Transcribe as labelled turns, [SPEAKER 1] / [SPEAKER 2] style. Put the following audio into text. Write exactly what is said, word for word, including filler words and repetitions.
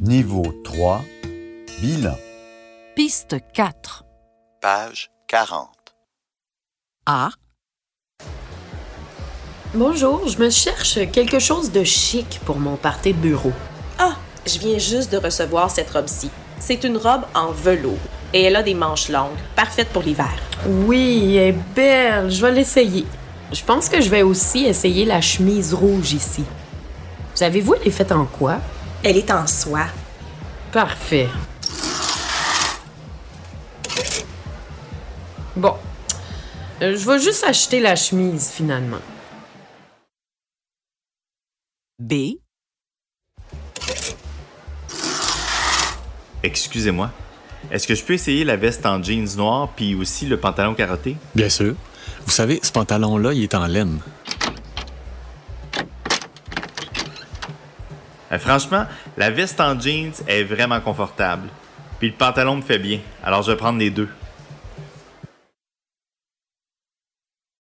[SPEAKER 1] Niveau trois, bilan.
[SPEAKER 2] Piste quatre.
[SPEAKER 3] Page quarante.
[SPEAKER 2] A.
[SPEAKER 4] Bonjour, je me cherche quelque chose de chic pour mon party de bureau.
[SPEAKER 5] Ah, je viens juste de recevoir cette robe-ci. C'est une robe en velours et elle a des manches longues, parfaite pour l'hiver.
[SPEAKER 4] Oui, elle est belle, je vais l'essayer. Je pense que je vais aussi essayer la chemise rouge ici. Savez-vous, elle est faite en quoi?
[SPEAKER 5] Elle est en soie.
[SPEAKER 4] Parfait. Bon, euh, je vais juste acheter la chemise finalement.
[SPEAKER 2] B.
[SPEAKER 6] Excusez-moi, est-ce que je peux essayer la veste en jeans noir puis aussi le pantalon carotté?
[SPEAKER 7] Bien sûr. Vous savez, ce pantalon-là, il est en laine.
[SPEAKER 6] Euh, franchement, la veste en jeans est vraiment confortable. Puis le pantalon me fait bien, alors je vais prendre les deux.